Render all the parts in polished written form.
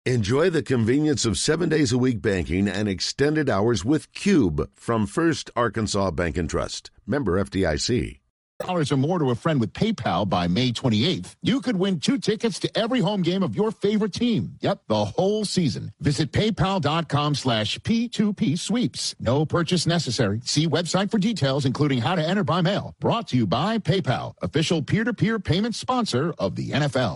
Enjoy the convenience of 7 days a week banking and extended hours with Cube from First Arkansas Bank and Trust. Member FDIC. $1 or more to a friend with PayPal by May 28th. You could win 2 tickets to every home game of your favorite team. Yep, the whole season. Visit paypal.com/P2P sweeps. No purchase necessary. See website for details, including how to enter by mail. Brought to you by PayPal, official peer-to-peer payment sponsor of the NFL.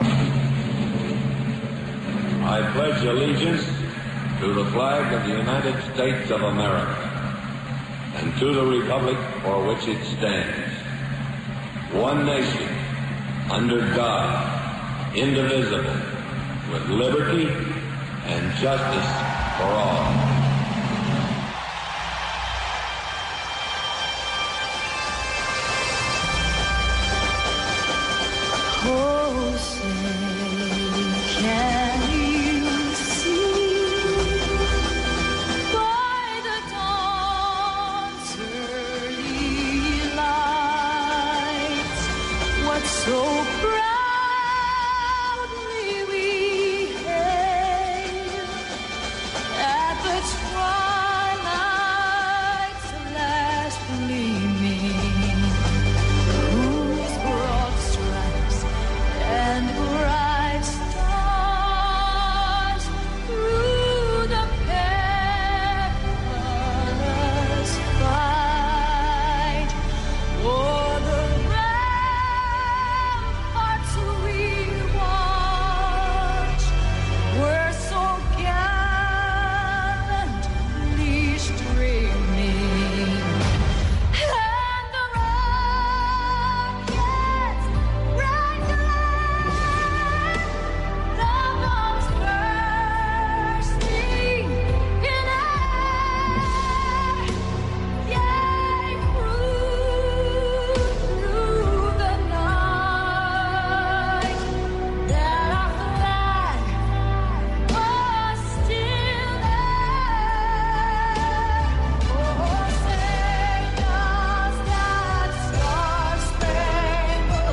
I pledge allegiance to the flag of the United States of America and to the republic for which it stands, one nation, under God, indivisible, with liberty and justice for all. Oh, say, can you see by the dawn's early light what so proudly we hailed at the twilight's last gleaming, whose broad stripes and bright stars through the perilous fight o'er the ramparts we watched were so gallantly streaming, and the rockets' bright glare, the bombs bursting in air, yea, through the night, that our flag was still there. Oh, say does that star-spangled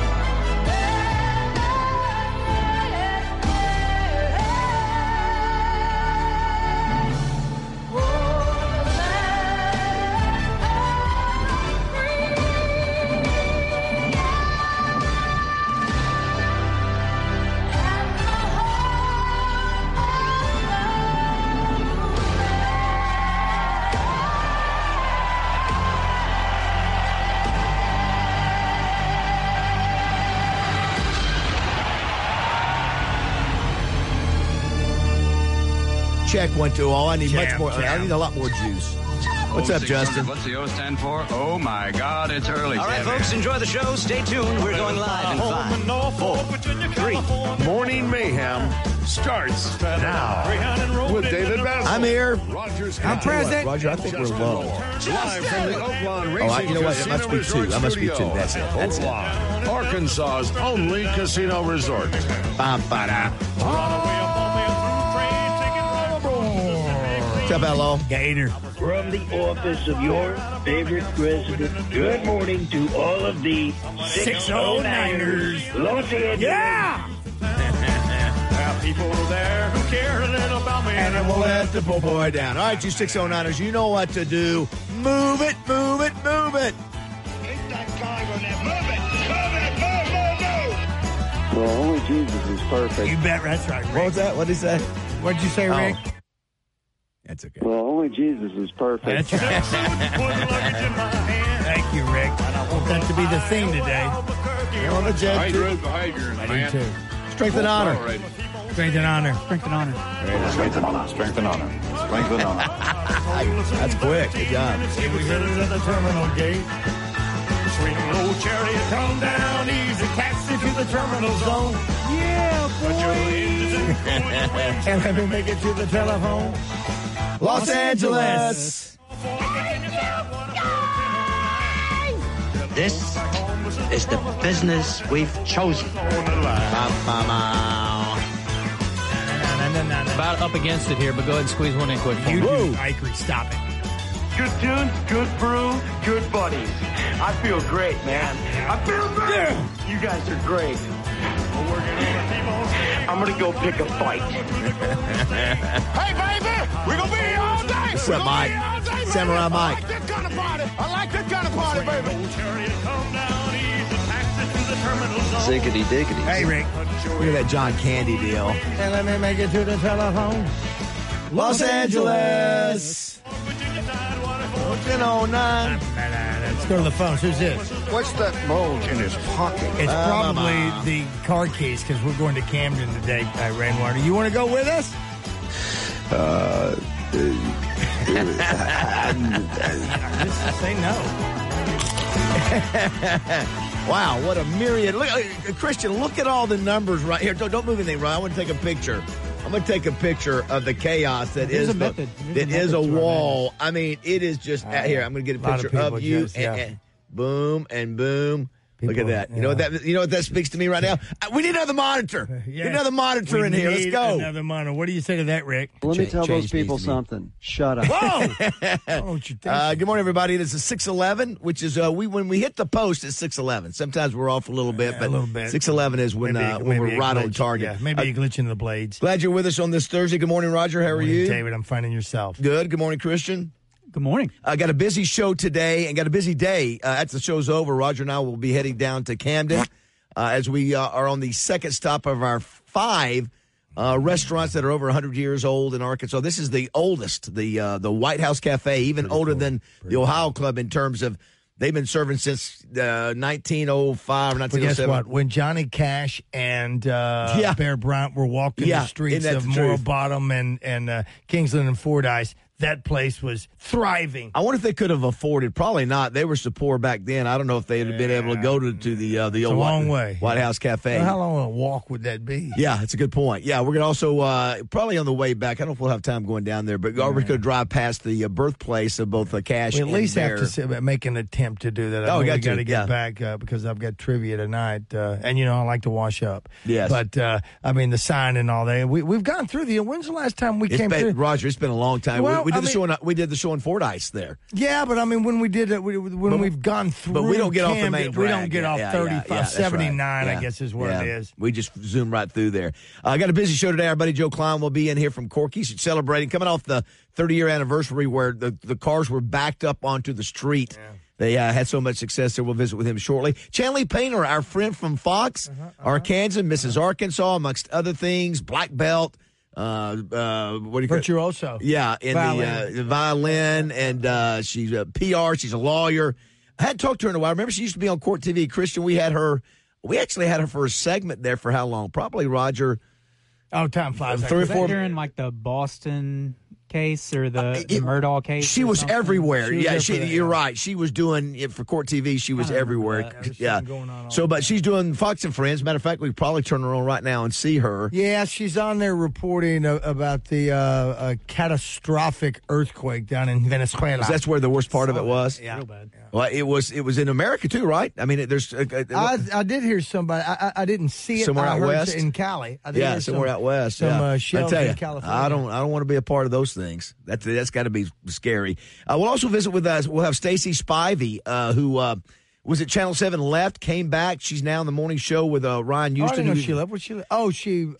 Check 1, 2. All I need much more. I need a lot more juice. What's up, Justin? What's the O stand for? Oh, my God, it's early. All right, folks, enjoy the show. Stay tuned. We're going live in 5, 4, 3. Morning Mayhem starts now with David Basil. I'm here. Rogers I'm present. Roger, I think we're low. Live from the Oaklawn Racing you know what? It must be Casino 2. That must be 2. Resort That's it. That's it. Oaklawn, Arkansas's only casino resort. Ba-ba-da. What's up, hello? Gator. From the office of your favorite president, good morning to all of the 609ers. Los Angeles. Yeah! There are people there who care a little about me. And then we'll let the boy down. All right, you 609ers, you know what to do. Move it, move it, move it. Hit that guy on that. Move it. Well, only Jesus is perfect. You bet that's right, Rick. What was that? What did he say? What did you say, Rick? That's okay. Well, only Jesus is perfect. That's right. Thank you, Rick. And I want that to be the theme today. You're on the jet, too. behavior, I do, too. Strength and honor. Strength and honor. Strength and honor. Strength and honor. Strength and honor. Strength and honor. That's quick. Good job. We headed at the terminal gate. Swing low chariot, come down easy, taxi to the terminal zone. Yeah, Put your engines in and let me make it to the telephone. Los Angeles. This is the business we've chosen. About up against it here, but go ahead and squeeze one in quick. You do. Ikery, stop it. Good tune, good brew, good buddies. I feel great, man. I feel great. Yeah. You guys are great. I'm going to go pick a fight. Hey, baby, we're going to be here all day. What's up, Mike? Samurai Mike. I like this kind of party. I like this kind of party, baby. Ziggity diggity. Hey, Rick. Look at that John Candy deal. And let me make it to the telephone. Los Angeles. 1009. Let's go to the phones. Who's this? What's that bulge in his pocket? It's probably the car keys because we're going to Camden today, Rainwater. You want to go with us? Just say no. Wow, what a myriad. Look, Christian, look at all the numbers right here. Don't move anything, right? I want to take a picture. I'm going to take a picture of the chaos that is a wall. I mean, it is just here. I'm going to get a picture of you, and boom and boom. Look at that. Yeah. You know what that speaks to me right now? We need another monitor. Yeah. Need another monitor in here. Let's go. Another monitor. What do you say to that, Rick? Let me tell those people something. Shut up. Whoa! Good morning, everybody. This is 611, which is when we hit the post, it's 611. Sometimes we're off a little bit, but 611 is when we're right on target. Yeah, maybe a glitch in the blades. Glad you're with us on this Thursday. Good morning, Roger. How are you? David, I'm finding yourself. Good. Good morning, Christian. Good morning. I got a busy show today and got a busy day. After the show's over, Roger and I will be heading down to Camden as we are on the second stop of our 5 restaurants that are over 100 years old in Arkansas. This is the oldest, the White House Cafe, even older than the Ohio Club in terms of they've been serving since 1905 or 1907. But guess what? When Johnny Cash and Bear Bryant were walking the streets of Morro Bottom and Kingsland and Fordyce, that place was thriving. I wonder if they could have afforded. Probably not. They were so poor back then. I don't know if they'd have been able to go to the old White House Cafe. Well, how long a walk would that be? Yeah, that's a good point. Yeah, we're going to also, probably on the way back, I don't know if we'll have time going down there, but we're going to drive past the birthplace of both Cash and Bear. We at least have to make an attempt to do that. We got to get back because I've got trivia tonight. And, I like to wash up. Yes. But, the sign and all that. We've gone through when's the last time we came through? Roger, it's been a long time. Well, we did the show in Fordyce there. Yeah, but when we did it, we've gone through. But we don't get Camden, off the main drag. We don't get off 35, 79, right. I guess is what it is. We just zoom right through there. I got a busy show today. Our buddy Joe Klein will be in here from Corky's celebrating, coming off the 30-year anniversary where the cars were backed up onto the street. Yeah. They had so much success there. We'll visit with him shortly. Chanley Painter, our friend from Fox, Arkansas, Mrs. Arkansas, amongst other things, black belt. What do you Virtuoso. Yeah, in the violin, and she's a PR. She's a lawyer. I hadn't talked to her in a while. Remember, she used to be on Court TV. Christian, we actually had her for a segment there for how long? Probably, Roger. Oh, time flies. 3 or 4 during like the Boston case or the Murdaugh case. She was everywhere. You're right. She was doing it for Court TV. She was everywhere. But she's doing Fox and Friends. Matter of fact, we could probably turn her on right now and see her. Yeah, she's on there reporting about the catastrophic earthquake down in Venezuela. That's where the worst part of it was. Yeah, real bad. Well, it was in America too, right? I mean, there's. I did hear somebody. I didn't see it somewhere out west in Cali. Somewhere out west. Some shells I tell you, in California. I don't want to be a part of those things. That's got to be scary. We'll also visit with us. We'll have Stacey Spivey, who was at Channel 7, left, came back. She's now in the morning show with Ryan Houston. I didn't know she left. Where she left? Oh, she.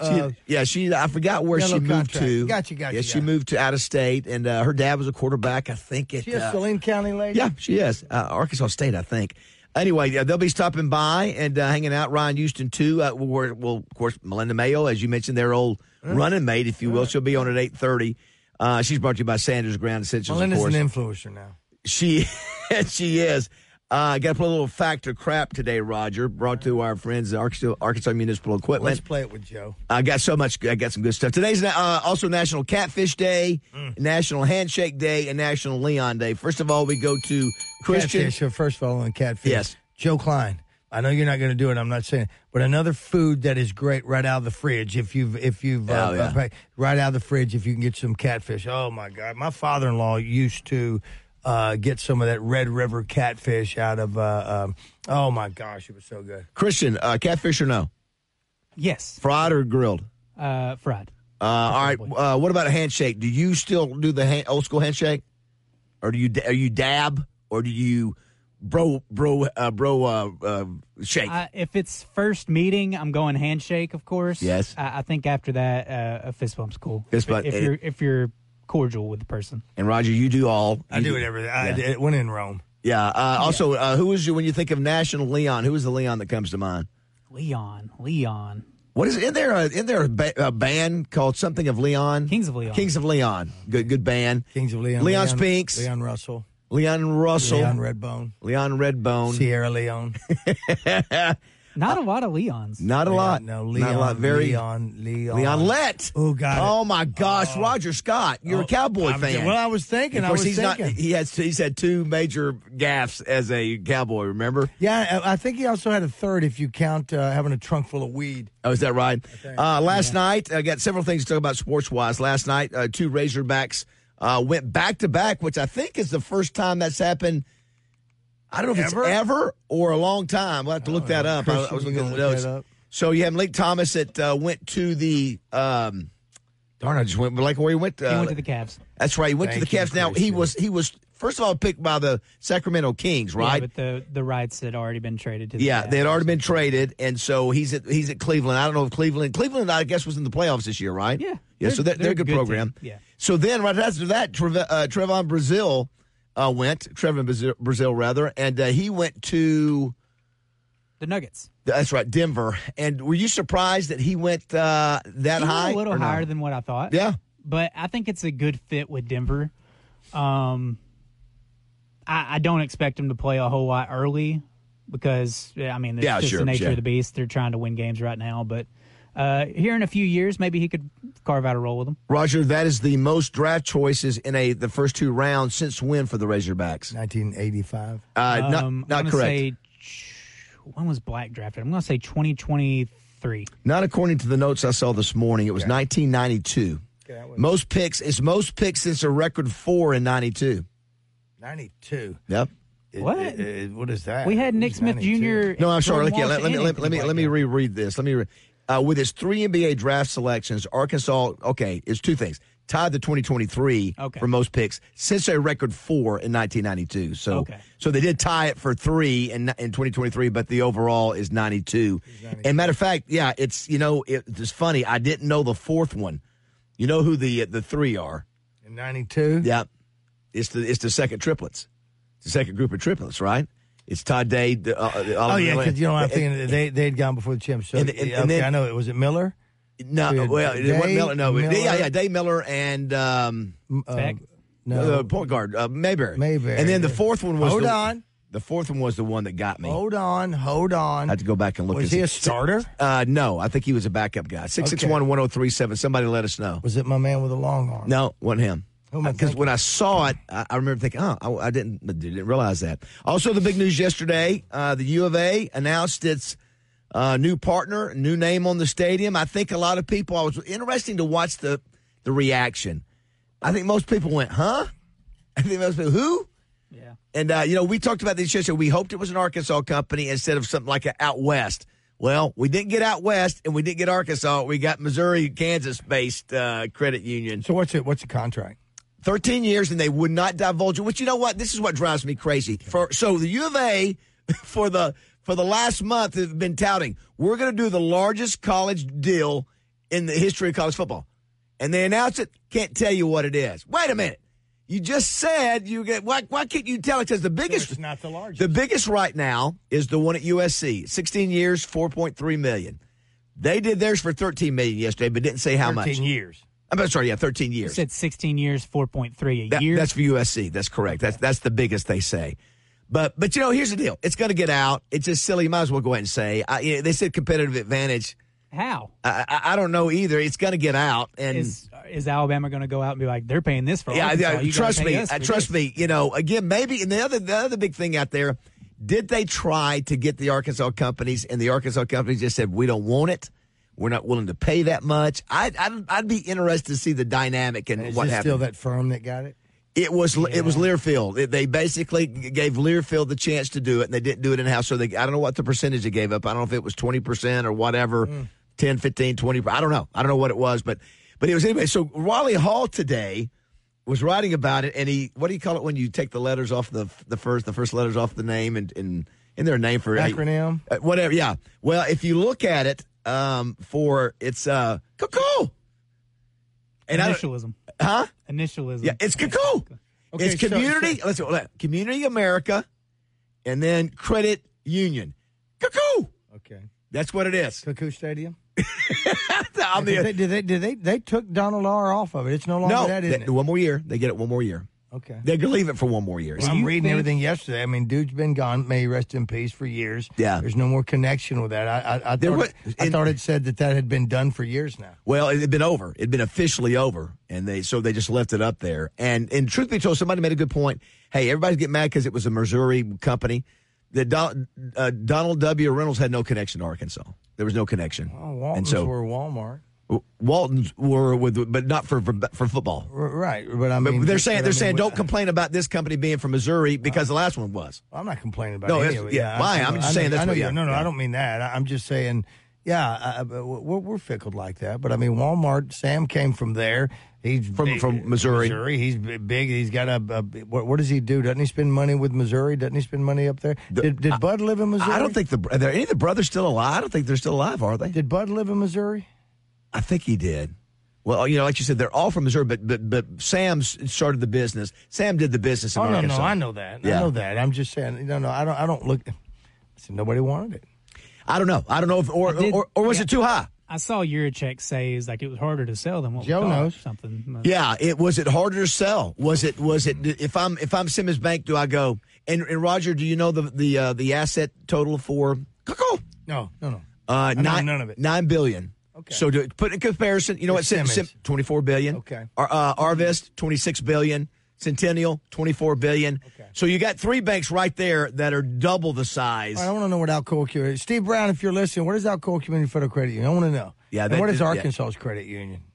I forgot where she moved to. Gotcha. Yeah, she moved to out of state, and her dad was a quarterback. I think she a Saline County lady. Yeah, she is Arkansas State, I think. Anyway, they'll be stopping by and hanging out. Ryan Houston too. Well, of course, Melinda Mayo, as you mentioned, their old running mate, if you will. She'll be on at 8:30. She's brought to you by Sanders Ground Essentials. Melinda's an influencer now. She is. Got to play a little fact or crap today, Roger. Brought to our friends at Arkansas Municipal Equipment. Let's play it with Joe. I got some good stuff. Today's also National Catfish Day, National Handshake Day, and National Leon Day. First of all, we go to Christian. Catfish, first of all, on catfish. Yes. Joe Klein. I know you're not going to do it. I'm not saying, but another food that is great right out of the fridge. If you've right out of the fridge, if you can get some catfish. Oh my God, my father-in-law used to get some of that Red River catfish out of. Oh my gosh, it was so good. Christian, catfish or no? Yes. Fried or grilled? Fried. All right. What about a handshake? Do you still do the old school handshake, or do you dab, or do you shake. If it's first meeting, I'm going handshake, of course. Yes. I think after that, a fist bump's cool. Fist bump. If you're cordial with the person. And Roger, you do all. I do it everything. It went in Rome. Yeah. Also, who is you when you think of National Leon? Who is the Leon that comes to mind? Leon. What is in there? A band called something of Leon? Kings of Leon. Kings of Leon. Good band. Kings of Leon. Leon Spinks. Leon Russell. Leon Redbone. Leon Redbone. Sierra Leone. Not a lot of Leons. Not a lot. No, Leon. Not a lot. Very Leon Lett. Oh, God. Oh, my gosh. Roger Scott. You're a Cowboy fan. Well, I was thinking. Of course, he's had two major gaffes as a Cowboy, remember? Yeah, I think he also had a third if you count having a trunk full of weed. Oh, is that right? Last night, I got several things to talk about sports-wise. Last night, two Razorbacks went back-to-back, which I think is the first time that's happened. I don't know if it's ever or a long time. We'll have to look that up. Christian, I was looking at the notes. So you have Malik Thomas that went to the darn, I just went like where he went. He went to the Cavs. That's right. He went to the Cavs. Now he was first of all picked by the Sacramento Kings, right? Yeah, but the rights had already been traded to the Cavs. They had already been traded, and so he's at Cleveland. I don't know if Cleveland I guess was in the playoffs this year, right? Yeah. So they're a good program. Team. Yeah. So then right after that, Trevon Brazile and he went to the Nuggets. That's right, Denver. And were you surprised that he went that high? A little higher than what I thought. Yeah. But I think it's a good fit with Denver. I don't expect him to play a whole lot early because, it's just the nature of the beast. They're trying to win games right now. But here in a few years, maybe he could carve out a role with them. Roger, that is the most draft choices in the first two rounds since when for the Razorbacks? 1985. Not correct. When was Black drafted? I'm going to say 2023. Not according to the notes I saw this morning. It was 1992. Most picks since a record 4 in 92. 92. Yep. What? What is that? We had Nick Smith Jr. No, I'm sorry. Let me reread this. With its 3 NBA draft selections, Arkansas, it's two things. Tied the 2023 for most picks since a record 4 in 1992. So they did tie it for 3 in 2023, but the overall is 92. And matter of fact, it's funny. I didn't know the fourth one. You know who the 3 are? In 92? Yeah. It's the second triplets. It's the second group of triplets, right? It's Todd Day. Because I'm thinking they had gone before the championship. And then, I know it. Was it Miller? No, it wasn't Miller. No, Dave Miller and Beck. The point guard Mayberry. And then the fourth one was the fourth one was the one that got me. Hold on. I had to go back and look. Was he a starter? No, I think he was a backup guy. 661-1037. Somebody let us know. Was it my man with the long arm? No, wasn't him. Because when I saw it, I remember thinking, I didn't realize that. Also, the big news yesterday, the U of A announced its new partner, new name on the stadium. I think a lot of people, it was interesting to watch the reaction. I think most people went, huh? I think most people, who? Yeah. And, we talked about this yesterday. We hoped it was an Arkansas company instead of something like Out West. Well, we didn't get Out West, and we didn't get Arkansas. We got Missouri, Kansas-based credit union. So what's the contract? 13 years, and they would not divulge it. Which, you know what? This is what drives me crazy. So the U of A, for the last month, have been touting, we're going to do the largest college deal in the history of college football. And they announce it, can't tell you what it is. Wait a minute. You just said you get. Why can't you tell it? Because the biggest, it's not the largest. The biggest right now is the one at USC. 16 years, $4.3 million. They did theirs for $13 million yesterday, but didn't say how much. 13 years. I'm sorry, 13 years. You said 16 years, 4.3 a year. That's for USC. That's correct. That's the biggest they say. But here's the deal. It's going to get out. It's just silly. You might as well go ahead and say. They said competitive advantage. How? I don't know either. It's going to get out. And is Alabama going to go out and be like, they're paying this for Arkansas? Trust me. Again, maybe. And the other big thing out there, did they try to get the Arkansas companies, and the Arkansas companies just said, we don't want it. We're not willing to pay that much. I'd be interested to see the dynamic and what happened. Still that firm that got it? It was Learfield. They basically gave Learfield the chance to do it, and they didn't do it in-house. So I don't know what the percentage they gave up. I don't know if it was 20% or whatever, 10, 15, 20. I don't know. I don't know what it was, but it was anyway. So Raleigh Hall today was writing about it, and what do you call it when you take the letters off the first letters off the name, and in their name for acronym, whatever. Yeah. Well, if you look at it, it's cuckoo. And Initialism. Initialism. Yeah, it's cuckoo. Okay, it's community. Let's go. Community America, and then Credit Union. Cuckoo. Okay. That's what it is. Cuckoo Stadium. They took Donald R. off of it. It's no longer that, isn't it? One more year. They get it one more year. Okay. They can leave it for one more year. Well, I'm reading everything yesterday. I mean, dude's been gone. May he rest in peace for years. Yeah. There's no more connection with that. I thought it said that had been done for years now. Well, it had been over. It had been officially over, and they just left it up there. And truth be told, somebody made a good point. Hey, everybody's getting mad because it was a Missouri company. Donald W. Reynolds had no connection to Arkansas. There was no connection. Oh, Waltons were Walmart. Waltons were but not for football. Right, but I mean, they're saying don't complain about this company being from Missouri because the last one was. I'm not complaining about any of it. Yeah, I'm just saying that's what. No, I don't mean that. I'm just saying, we're fickle like that. But I mean, Walmart. Sam came from there. He's from Missouri. He's big. He's got what does he do? Doesn't he spend money with Missouri? Doesn't he spend money up there? Did Bud live in Missouri? I don't think are there any of the brothers still alive? I don't think they're still alive, are they? Did Bud live in Missouri? I think he did. Well, like you said, they're all from Missouri, but Sam started the business. Sam did the business in Arkansas. No, I know that. Yeah. I know that. I'm just saying, I don't look. Nobody wanted it. I don't know. I don't know if or was it too high? I saw Yurichek say it was harder to sell than what Joe knows something. Yeah, was it harder to sell? Was it if I'm Simmons Bank, do I go and Roger? Do you know the asset total for Coco? No. None of it. $9 billion. Okay. So to put in comparison, you know what? $24 billion. Okay. Arvest $26 billion. Centennial $24 billion. Okay. So you got three banks right there that are double the size. I want to know what Alcoa Community. Steve Brown, if you're listening, what is Alcoa Community Federal Credit Union? I want to know. Yeah. And what is Arkansas's credit union?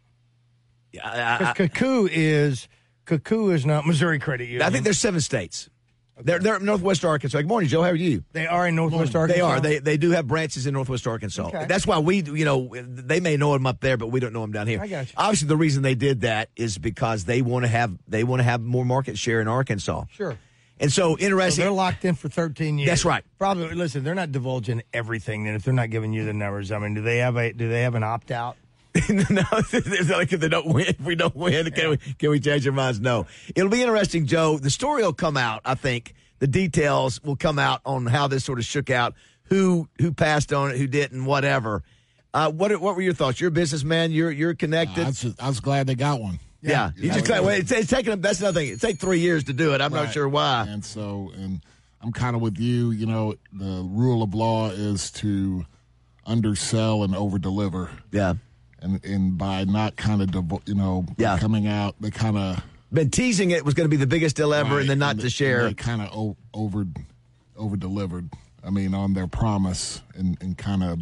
Yeah. Cuckoo is not Missouri Credit Union. I think there's 7 states. Okay. They're in Northwest Arkansas. Good morning, Joe. How are you? They are in Northwest Arkansas? They are. They do have branches in Northwest Arkansas. Okay. That's why they may know them up there, but we don't know them down here. I got you. Obviously, the reason they did that is because they want to have more market share in Arkansas. Sure. And so interesting. So they're locked in for 13 years. That's right. Probably. Listen, they're not divulging everything. And if they're not giving you the numbers, I mean, do they have an opt out? No, it's like if they don't win, if we don't win, can we change our minds? No. It'll be interesting, Joe. The story will come out, I think. The details will come out on how this sort of shook out, who passed on it, who didn't, whatever. What were your thoughts? You're a businessman. You're connected. I was glad they got one. Yeah. You just glad. Well, it's taking them. That's another thing. It takes 3 years to do it. I'm not sure why. And I'm kind of with you. The rule of law is to undersell and overdeliver. Yeah. And by not kind of coming out, they kind of been teasing it was going to be the biggest deal ever, right, and then not to share. They kind of over delivered. I mean, on their promise, and kind of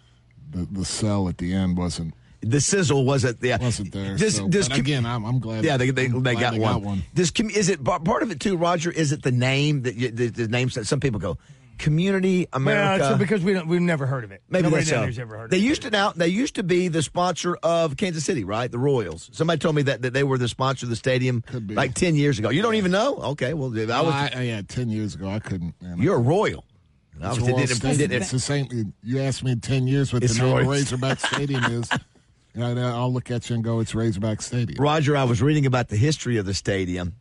the sell at the end wasn't. The sizzle wasn't there. But again, I'm glad. Yeah, they got one. Is it part of it too, Roger? Is it the name the names that some people go? Community America. Well, because we've never heard of it. Maybe nobody that's down there's ever heard of it. They used to be the sponsor of Kansas City, right? The Royals. Somebody told me that they were the sponsor of the stadium like 10 years ago. You don't even know? Okay, well, 10 years ago I couldn't. You're a Royal. It's the same. You asked me 10 years what the name of Razorback Stadium is. I'll look at you and go, it's Razorback Stadium. Roger, I was reading about the history of the stadium.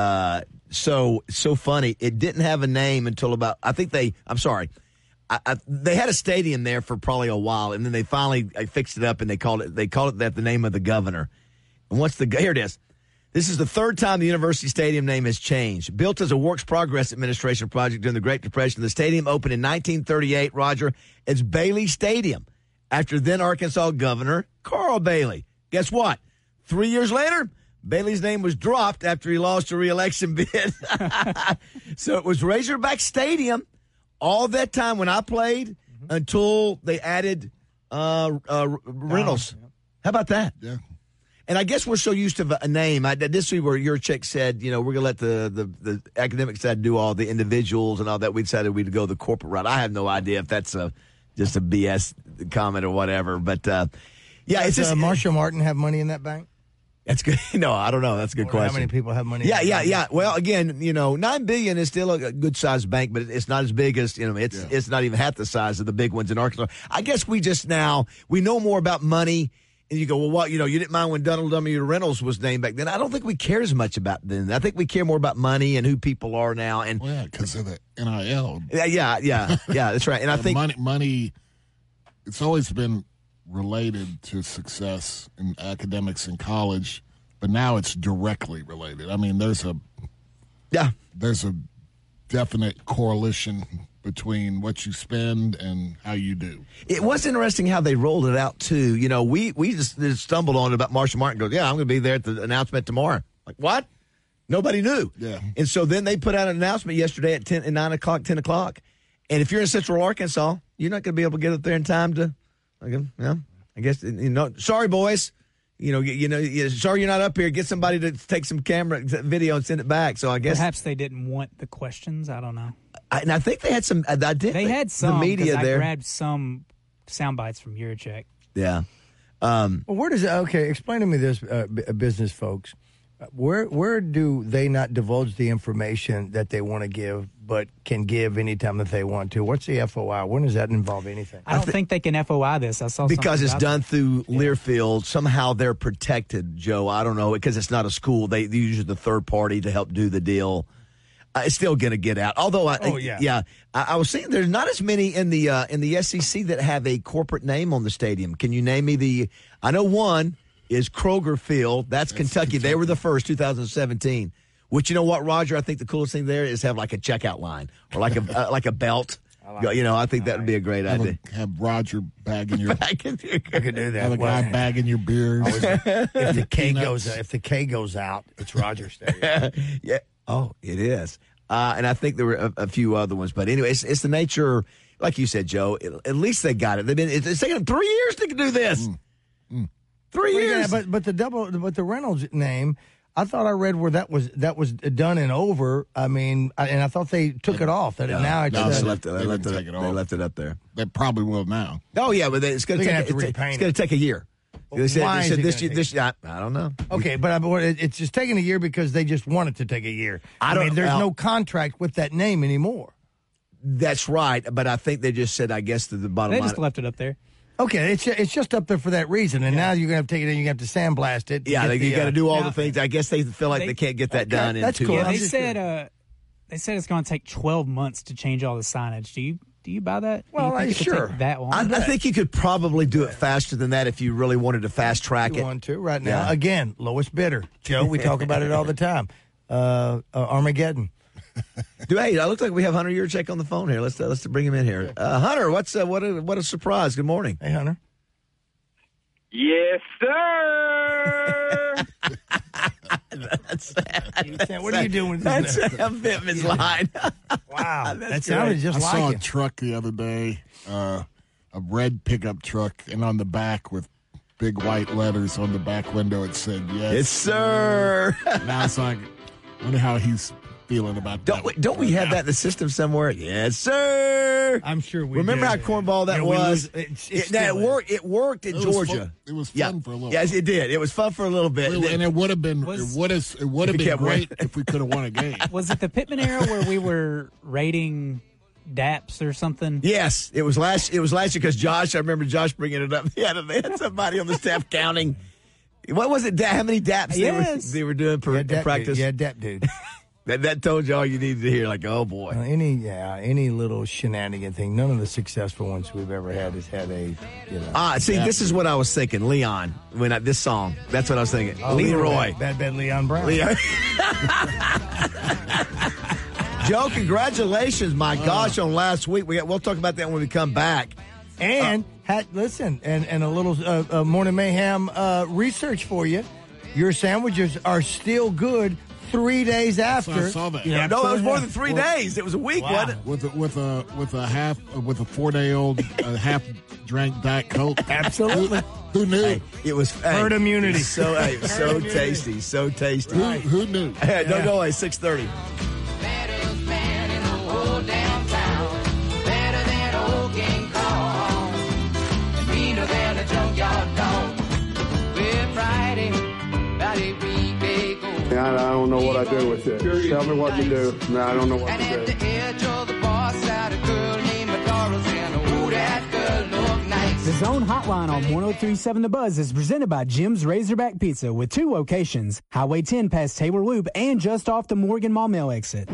So funny. It didn't have a name until about, they had a stadium there for probably a while, and then they finally fixed it up, and they called it that the name of the governor. And here it is. This is the third time the University Stadium name has changed. Built as a Works Progress Administration project during the Great Depression, the stadium opened in 1938, Roger, as Bailey Stadium, after then Arkansas Governor Carl Bailey. Guess what? 3 years later, Bailey's name was dropped after he lost a re-election bid. So it was Razorback Stadium all that time when I played until they added Reynolds. How about that? Yeah. And I guess we're so used to a name. This is where your chick said, we're going to let the academic side do all the individuals and all that. We decided we'd go the corporate route. I have no idea if that's just a BS comment or whatever. But, it's just. Marshall Martin have money in that bank? That's good. No, I don't know. That's a good question. How many people have money? Yeah. Well, again, $9 billion is still a good sized bank, but it's not as big as It's not even half the size of the big ones in Arkansas. I guess we know more about money. And you go, well, what? You didn't mind when Donald W. Reynolds was named back then. I don't think we care as much about then. I think we care more about money and who people are now. And because of the NIL. Yeah, that's right. And I think money. It's always been related to success in academics in college, but now it's directly related. I mean, there's a definite correlation between what you spend and how you do. It was interesting how they rolled it out too. We just stumbled on it about Marshall Martin. Goes, yeah, I'm going to be there at the announcement tomorrow. Like, what? Nobody knew. Yeah. And so then they put out an announcement yesterday at 10 o'clock. And if you're in Central Arkansas, you're not going to be able to get up there in time to. I guess sorry, boys. Sorry you're not up here. Get somebody to take some camera video and send it back. So I guess perhaps they didn't want the questions. I don't know. And I think they had some. They had some. The media there. I grabbed some sound bites from Yurachek. Yeah. Well, where does explain to me this, business folks. Where do they not divulge the information that they want to give, but can give anytime that they want to? What's the FOI? When does that involve anything? I don't think they can FOI this. I saw because it's done through Yeah. Learfield. Somehow they're protected, Joe. I don't know, because it's not a school. They use the third party to help do the deal. It's still going to get out. Although, I was seeing there's not as many in the SEC that have a corporate name on the stadium. Can you name me I know one is Kroger Field. That's Kentucky. They were the first, 2017. Which, you know what, Roger? I think the coolest thing there is have like a checkout line or like a belt. I think that would be a great idea. Have Roger bagging your. You could do that. Have a guy bagging your beers. If the K goes out, it's Roger Stadium. Yeah. Oh, it is. And I think there were a few other ones, but anyway, it's the nature. Like you said, Joe. At least they got it. It's taken them 3 years to do this. 3 years. Yeah, but the Reynolds name, I thought I read where that was done and over. I mean, and I thought they took it off. That now it's they left it up there. They probably will now. Oh yeah, but it's going to take a year. They said this. I don't know. Okay, but it's just taking a year because they just want it to take a year. I mean, there's no contract with that name anymore. That's right, but I think they just said, I guess, to the bottom line. They just left it up there. Okay, it's just up there for that reason, and now you're going to have to take it in. You have to sandblast it. Yeah, you got to do all the things. I guess they feel like they can't get that done in 2 months. Yeah, they said it's going to take 12 months to change all the signage. Do you buy that? Well, sure. That long? I think you could probably do it faster than that if you really wanted to fast track it. You want to right now? Again, lowest bidder. Joe, we talk about it all the time. Armageddon. Hey, I look like we have Hunter Yurachek on the phone here. Let's bring him in here. Hunter, what a surprise! Good morning. Hey, Hunter. Yes, sir. What are you doing? That's Sam Pittman's line. Wow, that sounded just like I saw it. a truck the other day, a red pickup truck, and on the back with big white letters on the back window, it said, "Yes, sir." Now it's like, I wonder how he's feeling about that. Don't we have that in the system somewhere? Yes, sir. I'm sure we remember did. how cornball that was. It worked in Georgia. It was fun for a little. Yes, it did. It was fun for a little bit, and it would have been great if we could have won a game. Was it the Pittman era where we were rating DAPs or something? Yes, it was last year because Josh. I remember Josh bringing it up. They had somebody on the staff counting. What was it? How many DAPs they were doing per practice? Yeah, DAP dude. That told you all you needed to hear. Like, oh boy, any little shenanigan thing. None of the successful ones we've ever had has had a. This is what I was thinking. Leon, this song. That's what I was thinking. Leroy, bad Leon Brown. Joe, congratulations! My gosh, on last week. We'll talk about that when we come back. And listen, and a little Morning Mayhem research for you. Your sandwiches are still good 3 days after. I saw that. Yeah, no, it was more than 3 days. It was a week, wasn't it? With a 4-day-old half drank Diet Coke. Absolutely. Who knew? Hey, it was herd immunity. So tasty, so tasty. Who knew? No, 6:30. Baddest man in the whole downtown. Better than old King Kong. And meaner than a junkyard dog. We're Friday, about I don't know what I do with it. Tell me what to do. No, I don't know what to do. At the edge of the bar sat a girl named Doris, and oh, that girl looked nice. The Zone Hotline on 103.7 The Buzz is presented by Jim's Razorback Pizza with 2 locations, Highway 10 past Taylor Loop and just off the Morgan Maumelle exit.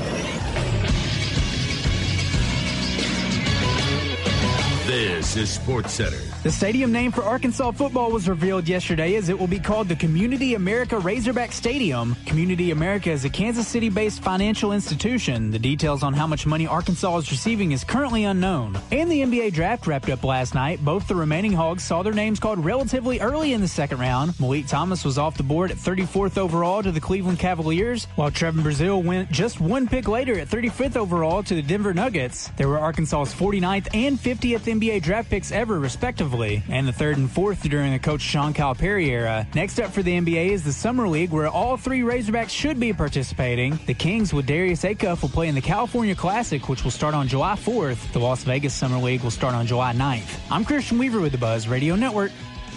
This is Sports Center. The stadium name for Arkansas football was revealed yesterday as it will be called the Community America Razorback Stadium. Community America is a Kansas City-based financial institution. The details on how much money Arkansas is receiving is currently unknown. And the NBA draft wrapped up last night. Both the remaining Hogs saw their names called relatively early in the second round. Malik Thomas was off the board at 34th overall to the Cleveland Cavaliers, while Trevin Brazile went just 1 pick later at 35th overall to the Denver Nuggets. They were Arkansas's 49th and 50th NBA draft picks ever, respectively, and the 3rd and 4th during the coach Sean Calipari era. Next up for the NBA is the Summer League, where all 3 Razorbacks should be participating. The Kings with Darius Acuff will play in the California Classic, which will start on July 4th. The Las Vegas Summer League will start on July 9th. I'm Christian Weaver with the Buzz Radio Network.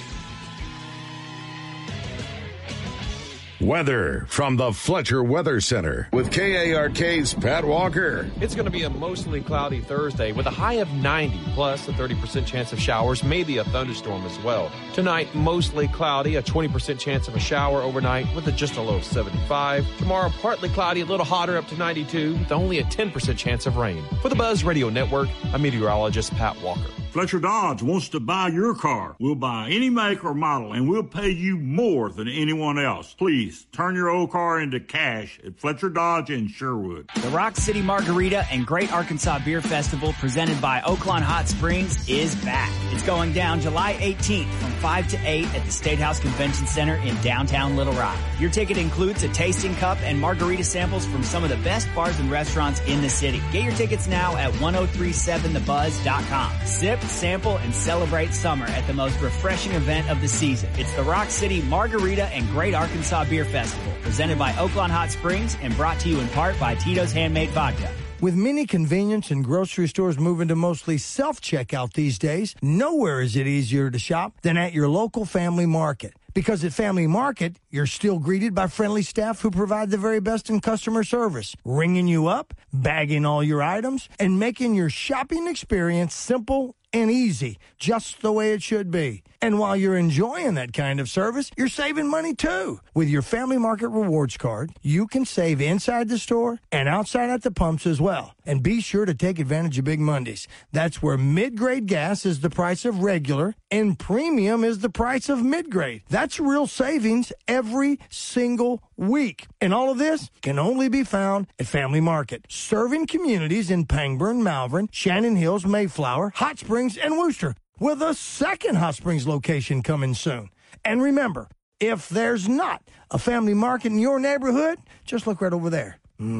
Weather from the Fletcher Weather Center with KARK's Pat Walker. It's going to be a mostly cloudy Thursday with a high of 90 plus a 30% chance of showers, maybe a thunderstorm as well. Tonight, mostly cloudy, a 20% chance of a shower overnight with just a low of 75. Tomorrow, partly cloudy, a little hotter up to 92 with only a 10% chance of rain. For the Buzz Radio Network, I'm meteorologist Pat Walker. Fletcher Dodge wants to buy your car. We'll buy any make or model, and we'll pay you more than anyone else. Please turn your old car into cash at Fletcher Dodge in Sherwood. The Rock City Margarita and Great Arkansas Beer Festival presented by Oaklawn Hot Springs is back. It's going down July 18th from 5 to 8 at the State House Convention Center in downtown Little Rock. Your ticket includes a tasting cup and margarita samples from some of the best bars and restaurants in the city. Get your tickets now at 1037thebuzz.com. Sip, sample, and celebrate summer at the most refreshing event of the season. It's the Rock City Margarita and Great Arkansas Beer Festival, presented by Oaklawn Hot Springs and brought to you in part by Tito's Handmade Vodka. With many convenience and grocery stores moving to mostly self-checkout these days, nowhere is it easier to shop than at your local Family Market. Because at Family Market, you're still greeted by friendly staff who provide the very best in customer service, ringing you up, bagging all your items, and making your shopping experience simple and easy, just the way it should be. And while you're enjoying that kind of service, you're saving money too. With your Family Market Rewards card, you can save inside the store and outside at the pumps as well. And be sure to take advantage of Big Mondays. That's where mid-grade gas is the price of regular and premium is the price of mid-grade. That's real savings every single week. And all of this can only be found at Family Market, serving communities in Pangburn, Malvern, Shannon Hills, Mayflower, Hot Springs, and Worcester, with a second Hot Springs location coming soon. And remember, if there's not a Family Market in your neighborhood, just look right over there.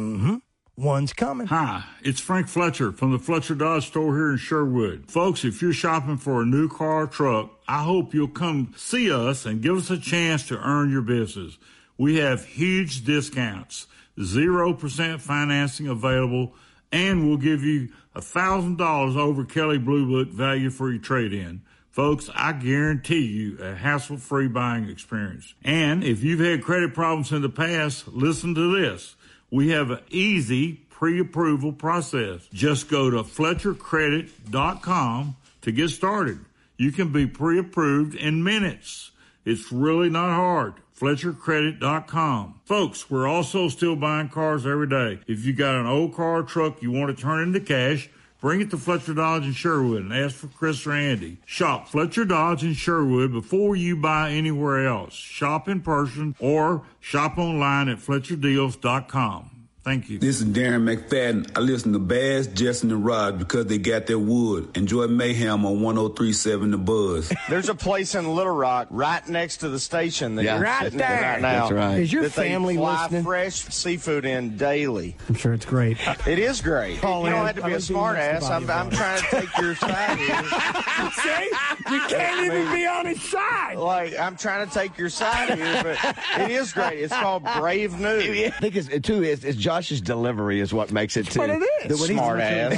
One's coming. Hi, it's Frank Fletcher from the Fletcher Dodge store here in Sherwood. Folks, if you're shopping for a new car or truck, I hope you'll come see us and give us a chance to earn your business. We have huge discounts, 0% financing available, and we'll give you $1,000 over Kelly Blue Book value for your trade-in. Folks, I guarantee you a hassle-free buying experience. And if you've had credit problems in the past, listen to this. We have an easy pre-approval process. Just go to FletcherCredit.com to get started. You can be pre-approved in minutes. It's really not hard. FletcherCredit.com. Folks, we're also still buying cars every day. If you got an old car or truck you want to turn into cash, bring it to Fletcher Dodge in Sherwood and ask for Chris or Andy. Shop Fletcher Dodge in Sherwood before you buy anywhere else. Shop in person or shop online at FletcherDeals.com. Thank you. This is Darren McFadden. I listen to Baz, Justin, and Rod because they got their wood. Enjoy Mayhem on 103.7 The Buzz. There's a place in Little Rock right next to the station that you're right sitting there. in right now. That's right. Is your that family they fly listening? Fresh seafood in daily. I'm sure it's great. It is great. Paul, you don't have to I be a would be smart next ass. to I'm trying to take your side here. See? You can't even be on his side. Like, I'm trying to take your side here, but it is great. It's called Brave News. I think it's Josh's delivery is what makes it too. But it is. Smart ass.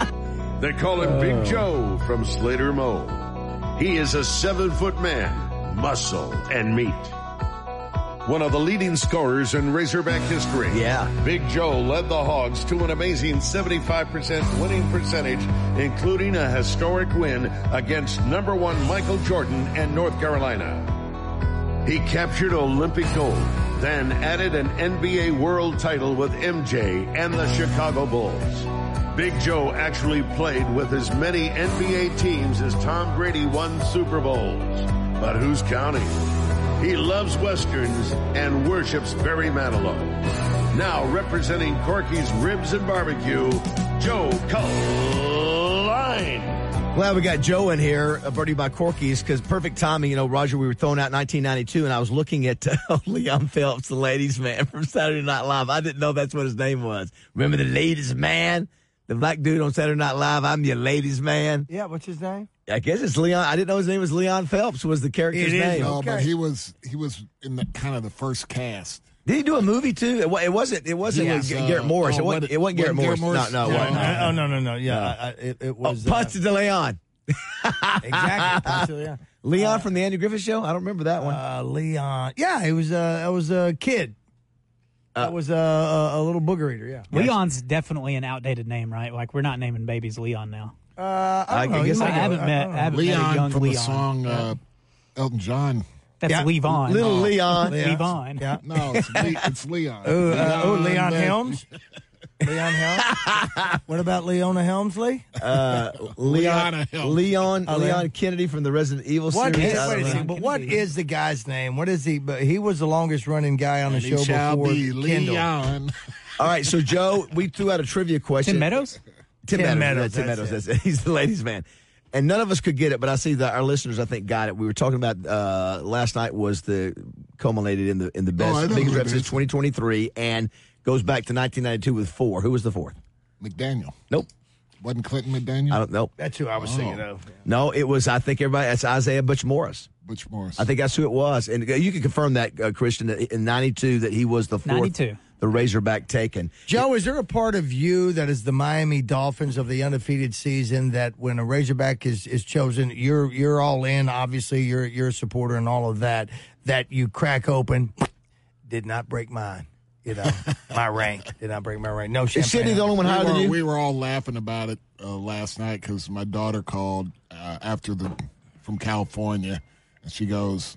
They call him Big Joe from Slater Moe. He is a 7-foot man muscle, and meat. One of the leading scorers in Razorback history. Yeah. Big Joe led the Hogs to an amazing 75% winning percentage, including a historic win against number 1 Michael Jordan and North Carolina. He captured Olympic gold, then added an NBA world title with MJ and the Chicago Bulls. Big Joe actually played with as many NBA teams as Tom Brady won Super Bowls. But who's counting? He loves Westerns and worships Barry Manilow. Now representing Corky's Ribs and Barbecue, Joe Kuline. Glad we got Joe in here, brought to you by Corky's, because perfect timing. You know, Roger, we were thrown out in 1992, and I was looking at Leon Phelps, the ladies' man from Saturday Night Live. I didn't know that's what his name was. Remember the ladies' man? The black dude on Saturday Night Live, I'm your ladies' man. Yeah, what's his name? I guess it's Leon. I didn't know his name was Leon Phelps, was the character's name. No, but he was in the kind of the first cast. Did he do a movie too? It wasn't with Garrett Morris. It wasn't Garrett Morris. No, it wasn't. No. Yeah, it was. Ponce de Leon. Exactly, Ponce de Leon. Leon from the Andy Griffith Show. I don't remember that one. Leon. Yeah, it was. I was a kid. I was a little booger eater. Yeah. Leon's definitely an outdated name, right? Like we're not naming babies Leon now. I guess I haven't met a young from Leon. The song Elton John. That's Levon. Little Leon. Levon. Yeah. No, it's Leon. Leon Helms. Leon Helms. What about Leona Helmsley? Leon Kennedy from the Resident Evil series. What is the guy's name? What is he? But he was the longest running guy on the show before Kendall. All right, so Joe, we threw out a trivia question. Tim Meadows. Tim Meadows. He's the ladies' man. And none of us could get it, but I see that our listeners, I think, got it. We were talking about last night was culminated in the best biggest rep since 2023 and goes back to 1992 with 4. Who was the 4th? McDaniel. Nope. Wasn't Clinton McDaniel? I don't know. That's who I was thinking of. No, it was, I think that's Isaiah Butch Morris. Butch Morris. I think that's who it was. And you can confirm that, Christian, that in 92 that he was the 4th. 92. The Razorback taken. Joe, is there a part of you that is the Miami Dolphins of the undefeated season that when a Razorback is chosen, you're all in, obviously, you're a supporter and all of that you crack open, did not break mine. You know, my rank. Did not break my rank. No champagne. Is Sydney the only one higher than you? We were all laughing about it last night because my daughter called from California, and she goes,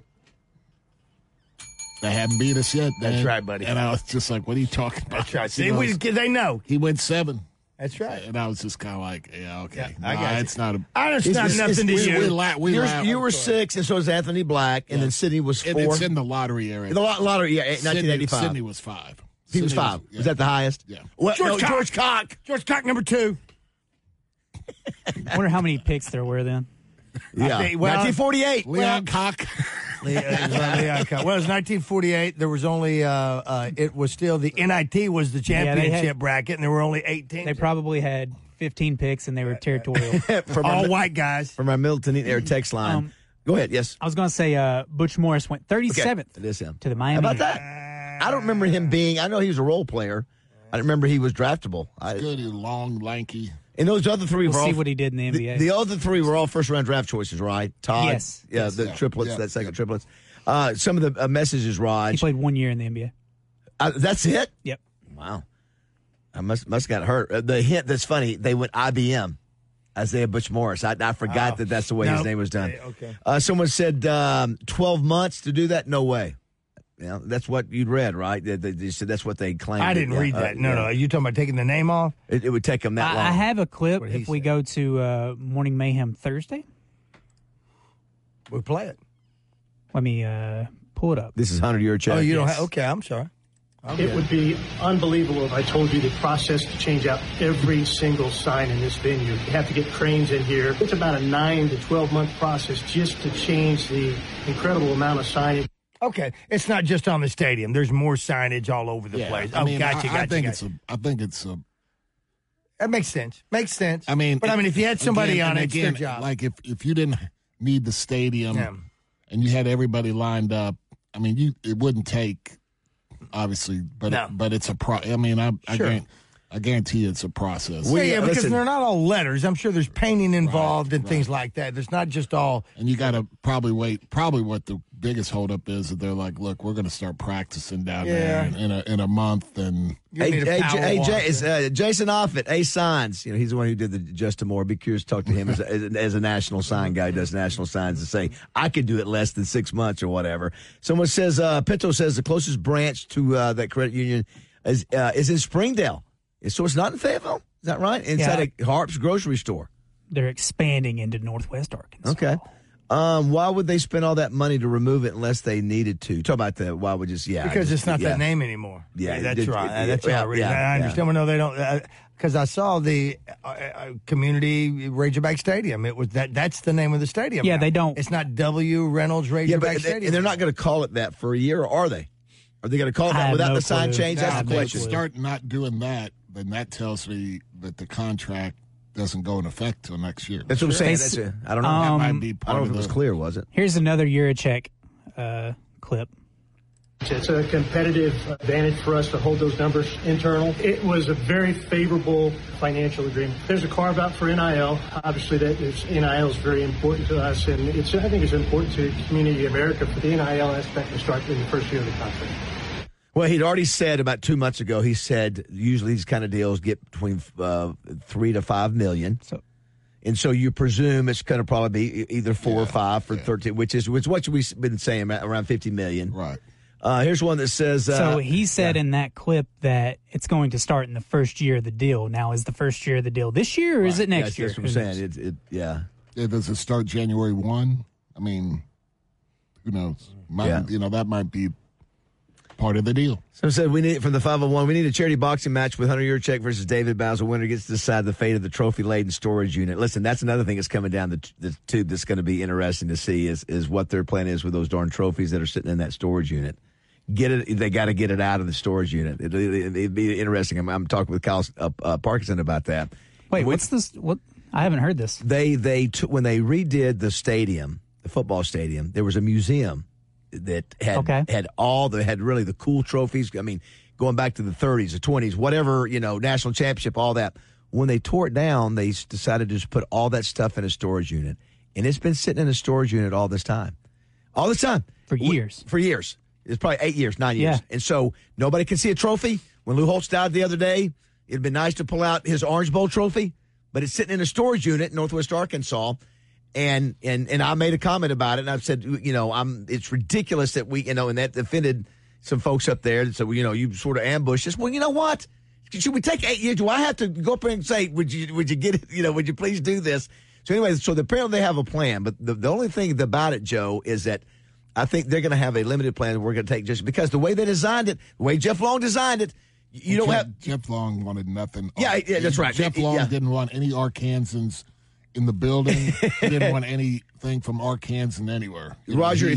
they haven't beat us yet. That's right, buddy. And I was just like, what are you talking about? That's right. See, they know. He went 7. That's right. And I was just kind of like, yeah, okay. Yeah, I got it's not a... It's not nothing to you. You were 6, and so was Anthony Black, and then Sydney was 4. It's in the lottery area. The lottery, 1985. Sydney was 5. He was 5. Yeah. Was that the highest? Yeah. George Cock. George Cock, number 2. I wonder how many picks there were then. Yeah. 1948. Leon Cock. Leon Cock. Well, it was 1948. There was only, it was still, the NIT was the championship bracket, and there were only 8 teams. They probably had 15 picks, and they were territorial. All white guys. From our Middleton Air text line. Go ahead, yes. I was going to say Butch Morris went 37th it is him. to the Miami. How about that? I don't remember him being, I know he was a role player. I don't remember he was draftable. Good, he was long, lanky. And those other 3 were all... see what he did in the NBA. The other 3 were all first-round draft choices, right? Todd? Yes. Yeah, the triplets, that second triplets. Some of the messages, Raj. He played 1 year in the NBA. That's it? Yep. Wow. I must got hurt. The hint that's funny, they went IBM. Isaiah Butch Morris. I forgot that's the way his name was done. Okay. Someone said 12 months to do that? No way. Yeah, that's what you'd read, right? They said that's what they claimed. I didn't read that. No. Are you talking about taking the name off? It would take them that long. I have a clip if we go to Morning Mayhem Thursday. We'll play it. Let me pull it up. This is 100-year check. Oh, you don't have? Okay, I'm sorry. It would be unbelievable if I told you the process to change out every single sign in this venue. You have to get cranes in here. It's about a 9 to 12-month process just to change the incredible amount of signage. Okay, it's not just on the stadium. There's more signage all over the place. I mean, gotcha. I think it's a. That makes sense. I mean, if you had somebody on it, it's their job. Like if you didn't need the stadium and you had everybody lined up, I mean, it wouldn't take, obviously, but it's a pro. I mean, I sure. I guarantee you it's a process. Because they're not all letters. I'm sure there's painting involved and things like that. It's not just all. And you got to probably wait. Probably what the biggest holdup is that they're like, look, we're going to start practicing down there in a month. And Jason Offit, Ace Signs. He's the one who did the Justin Moore. Be curious to talk to him as a national sign guy who does national signs and say, I could do it less than 6 months or whatever. Someone says, Pinto says the closest branch to that credit union is in Springdale. So it's not in Fayetteville? Is that right? Inside a Harp's grocery store. They're expanding into Northwest Arkansas. Okay. Why would they spend all that money to remove it unless they needed to? Talk about that. Why would because it's not that name anymore. Yeah, that's right. That's right. I understand. Well, no, they don't. Because I saw the community Razorback Stadium. It was that's the name of the stadium. Yeah, now. they don't. It's not W. Reynolds Razorback Stadium. And they're not going to call it that for a year, or are they? Are they going to call it that without the sign change? That's the question. Start not doing that, then that tells me that the contract doesn't go in effect till next year. That's what I'm saying. I don't know. That might be part I don't know if it was clear, was it? Here's another Yurichek clip. It's a competitive advantage for us to hold those numbers internal. It was a very favorable financial agreement. There's a carve-out for NIL. Obviously, NIL is very important to us, and I think it's important to Community America for the NIL aspect to start in the first year of the contract. Well, he'd already said about 2 months ago, he said usually these kind of deals get between $3 to $5 million. And so you presume it's going to probably be either 4 or 5 for 13, which is what we've been saying, around $50 million. Right. Here's one that says... so he said in that clip that it's going to start in the first year of the deal. Now, is the first year of the deal this year, or is it next year? That's what I'm saying. Does it start January 1? I mean, who knows? That might be part of the deal. So said we need from the 501. We need a charity boxing match with Hunter Yurichek versus David Basil. Winner gets to decide the fate of the trophy-laden storage unit. Listen, that's another thing that's coming down the tube that's going to be interesting to see is what their plan is with those darn trophies that are sitting in that storage unit. They got to get it out of the storage unit. It'd be interesting. I'm talking with Kyle Parkinson about that. Wait, what's this? What? I haven't heard this. When they redid the stadium, the football stadium, there was a museum that had really the cool trophies. I mean, going back to the 30s, the 20s, whatever, national championship, all that. When they tore it down, they decided to just put all that stuff in a storage unit. And it's been sitting in a storage unit all this time. All this time. For years. For years. It's probably 8 years, 9 years. Yeah. And so nobody can see a trophy. When Lou Holtz died the other day, it'd been nice to pull out his Orange Bowl trophy, but it's sitting in a storage unit in Northwest Arkansas. And I made a comment about it, and I've said, it's ridiculous that and that offended some folks up there. So, you sort of ambushed us. Well, you know what? Should we take 8 years? Do I have to go up there and say, would you get it? Would you please do this? So anyway, apparently they have a plan. But the only thing about it, Joe, is that I think they're going to have a limited plan that we're going to take just because the way they designed it, the way Jeff Long designed it, Jeff Long wanted nothing. Yeah, that's right. Jeff Long didn't want any Arkansans in the building. He didn't want anything from Arkansas anywhere. Roger,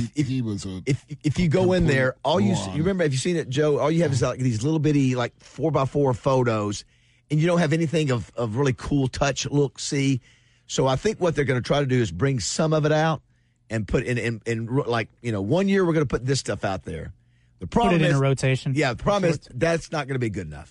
if you go in there, you remember, have you seen it, Joe? All you have is like these little bitty 4x4 photos, and you don't have anything of really cool touch, look, see. So I think what they're going to try to do is bring some of it out and put in 1 year we're going to put this stuff out there. The problem put it in a rotation. Yeah, the problem is that's not going to be good enough.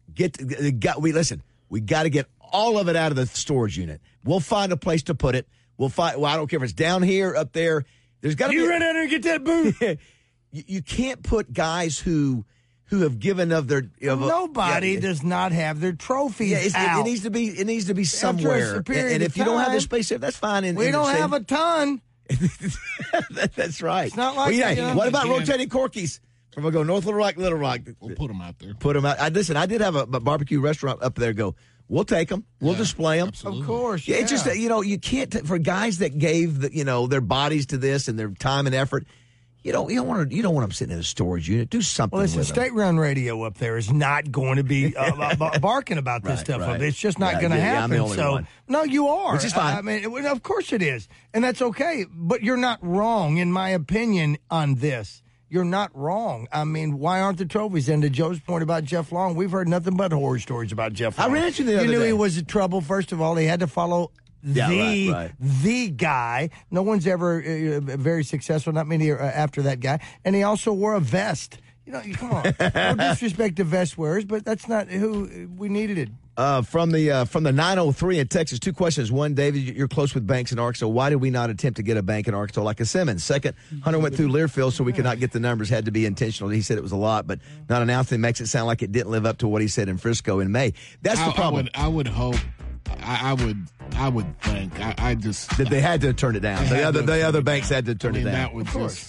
We got to get all of it out of the storage unit. We'll find a place to put it. I don't care if it's down here, up there. There's got to be. You run out there and get that booth. You can't put guys who have given of their. Nobody does not have their trophies out. It needs to be somewhere. And if you don't have the space there, that's fine. We don't have a ton. That's right. It's not like what about rotating corkies? From North Little Rock. We'll put them out there. Put them out. I did have a barbecue restaurant up there. We'll take them. We'll display them. Absolutely. Of course. Yeah. It's just that, you can't, for guys that gave their bodies to this and their time and effort, you don't want them sitting in a storage unit. Do something. Well, listen, state-run radio up there is not going to be barking about this stuff. Right. It's just not going to happen. I'm the only one. No, you are. Which is fine. I mean, of course it is, and that's okay. But you're not wrong, in my opinion, on this. You're not wrong. I mean, why aren't the trophies? And to Joe's point about Jeff Long, we've heard nothing but horror stories about Jeff Long. I ran into the other day. You knew he was in trouble. First of all, he had to follow the guy. No one's ever very successful, not many after that guy. And he also wore a vest. Come on. No disrespect to vest wearers, but that's not who we needed it. From the 903 in Texas, 2 questions. One, David, you're close with banks in Arkansas. Why did we not attempt to get a bank in Arkansas like a Simmons? Second, Hunter went through Learfield, so we could not get the numbers. Had to be intentional. He said it was a lot, but not announcing makes it sound like it didn't live up to what he said in Frisco in May. That's the problem. I would hope. I would think. I just that they had to turn it down. The other banks had to turn it down. That would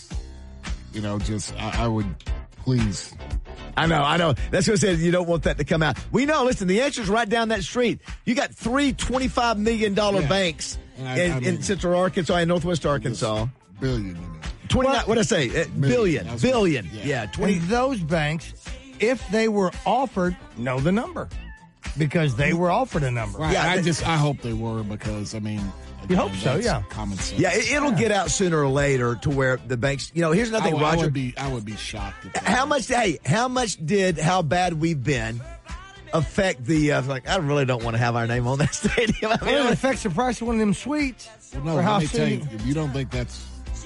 I would please. I know. That's what I said. You don't want that to come out. We know. Listen, the answer's right down that street. You got 3 $25 million banks in Central Arkansas and Northwest Arkansas. Billion. 29. What did I say? Billion. Yeah. 20. And those banks, if they were offered, know the number. Because they were offered a number. Right. Yeah, I hope they were because, you hope so, yeah. Common sense. Yeah, it'll get out sooner or later to where the banks, here's another thing, Roger. I would be shocked. How much did how bad we've been affect the, I really don't want to have our name on that stadium. It affects the price of one of them suites. Well, no, let me tell you, if you don't think that's,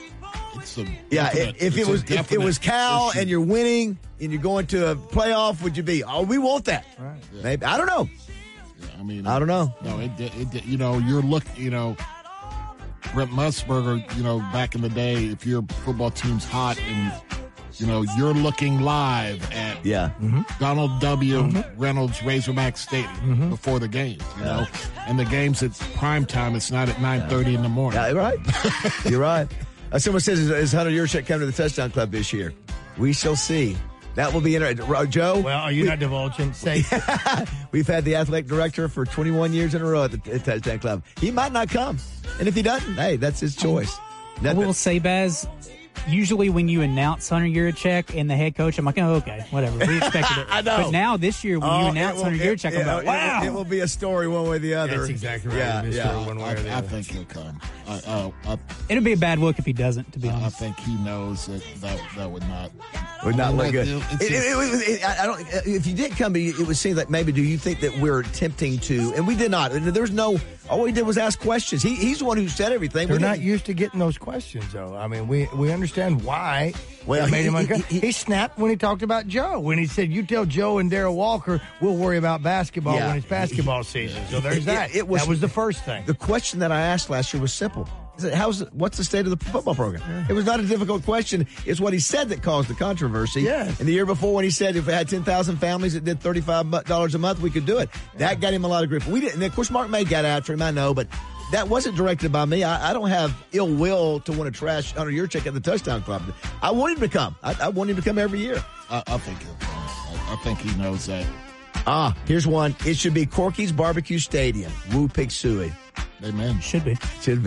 if it was Cal and you're winning and you're going to a playoff, would you be? Oh, we want that. Right. Yeah. Maybe I don't know. Yeah, I don't know. No, you're looking. Brent Musburger. Back in the day, if your football team's hot and you're looking live at Donald W. Reynolds Razorback Stadium before the games. And the games at prime time. It's not at 9:30 in the morning. Yeah, right. You're right. Someone says, is Hunter Yurchek coming to the Touchdown Club this year? We shall see. That will be interesting. Joe? Well, are you not divulging? Say. We've had the athletic director for 21 years in a row at the Touchdown Club. He might not come. And if he doesn't, hey, that's his choice. I will say, Baz, usually when you announce Hunter Yurchek and the head coach, I'm like, oh, okay, whatever. We expected it. I know. But now this year when you announce Hunter Yurchek, I'm like, wow. It will be a story one way or the other. That's exactly right. One way or the other. I think he'll come. It'll be a bad look if he doesn't, to be honest. I think he knows that would not look good. If you did come, it would seem like maybe do you think that we're attempting to, and we did not. There's no, all we did was ask questions. He's the one who said everything. They're not used to getting those questions, though. We understand why. Well, it made him uncomfortable. He snapped when he talked about Joe. When he said, you tell Joe and Darrell Walker, we'll worry about basketball when it's basketball season. So there's that. That was the first thing. The question that I asked last year was simple. What's the state of the football program? Yeah. It was not a difficult question. It's what he said that caused the controversy. Yeah. And the year before when he said if we had 10,000 families that did $35 a month, we could do it. That got him a lot of grief. We didn't. And of course, Mark May got after him, I know, but that wasn't directed by me. I don't have ill will to want to trash Hunter Yurchek at the Touchdown Club. I want him to come. I want him to come every year. I think he'll come. I think he knows that. Here's one. It should be Corky's Barbecue Stadium. Woo Pig Suey. Amen. Should be.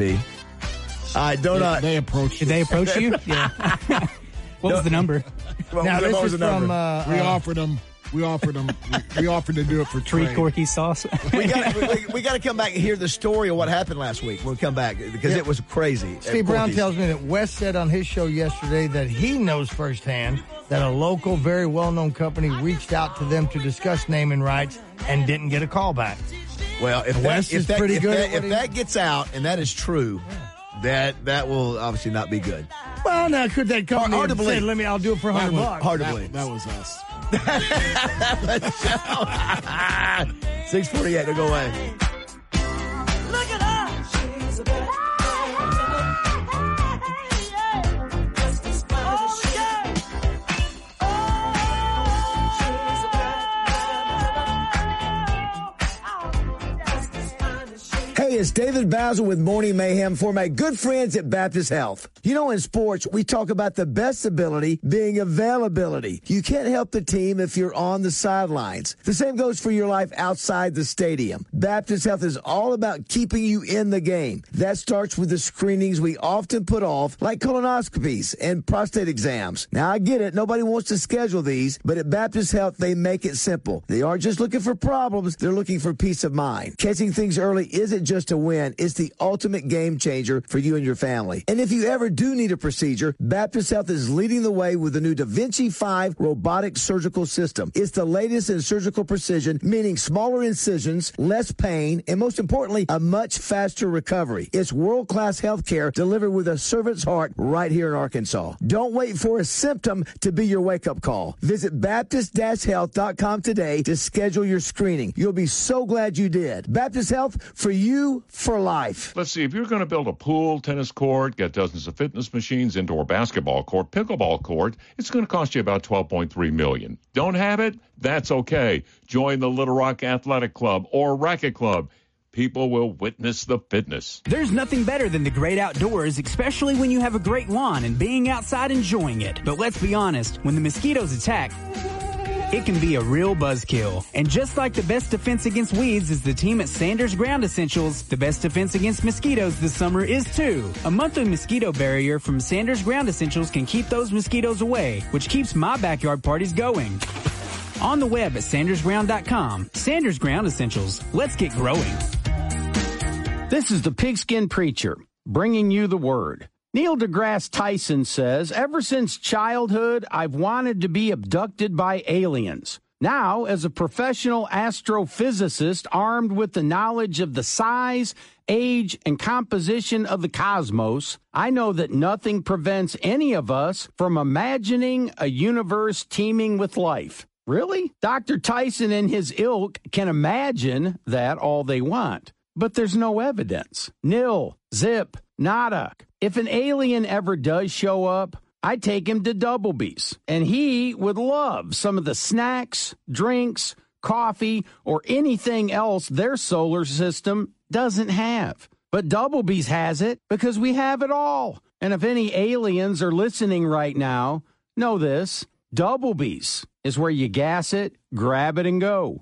They approached. Did they approach you? Yeah. What was the number? Now this is from. We offered them. We offered to do it for Trey Corky sauce. we got to come back and hear the story of what happened last week. We'll come back because it was crazy. Steve Brown tells me that Wes said on his show yesterday that he knows firsthand that a local, very well-known company reached out to them to discuss naming rights and didn't get a call back. Well, if that gets out and that is true, that will obviously not be good. Well, now could that company hard to believe? Say, I'll do it for $100. Hard to believe. That was us. 6:48. Don't go away. Look at her. She's a bad. Hey, it's David Basil with Morning Mayhem for my good friends at Baptist Health. You know, in sports, we talk about the best ability being availability. You can't help the team if you're on the sidelines. The same goes for your life outside the stadium. Baptist Health is all about keeping you in the game. That starts with the screenings we often put off, like colonoscopies and prostate exams. Now, I get it. Nobody wants to schedule these, but at Baptist Health, they make it simple. They aren't just looking for problems. They're looking for peace of mind. Catching things early isn't just a win. It's the ultimate game changer for you and your family. And if you ever do need a procedure, Baptist Health is leading the way with the new Da Vinci 5 robotic surgical system. It's the latest in surgical precision, meaning smaller incisions, less pain, and most importantly, a much faster recovery. It's world-class health care delivered with a servant's heart right here in Arkansas. Don't wait for a symptom to be your wake-up call. Visit Baptist-Health.com today to schedule your screening. You'll be so glad you did. Baptist Health, for you, for life. Let's see, if you're going to build a pool, tennis court, get dozens of fitness machines, indoor basketball court, pickleball court, it's going to cost you about $12.3 million. Don't have it? That's okay. Join the Little Rock Athletic Club or Racket Club. People will witness the fitness. There's nothing better than the great outdoors, especially when you have a great lawn and being outside enjoying it. But let's be honest, when the mosquitoes attack, it can be a real buzzkill. And just like the best defense against weeds is the team at Sanders Ground Essentials, the best defense against mosquitoes this summer is too. A monthly mosquito barrier from Sanders Ground Essentials can keep those mosquitoes away, which keeps my backyard parties going. On the web at sandersground.com. Sanders Ground Essentials. Let's get growing. This is the Pigskin Preacher, bringing you the word. Neil deGrasse Tyson says, ever since childhood, I've wanted to be abducted by aliens. Now, as a professional astrophysicist armed with the knowledge of the size, age, and composition of the cosmos, I know that nothing prevents any of us from imagining a universe teeming with life. Really? Dr. Tyson and his ilk can imagine that all they want. But there's no evidence. Nil, zip, nada. If an alien ever does show up, I take him to Doublebee's, and he would love some of the snacks, drinks, coffee, or anything else their solar system doesn't have. But Doublebee's has it because we have it all. And if any aliens are listening right now, know this, Doublebee's is where you gas it, grab it, and go.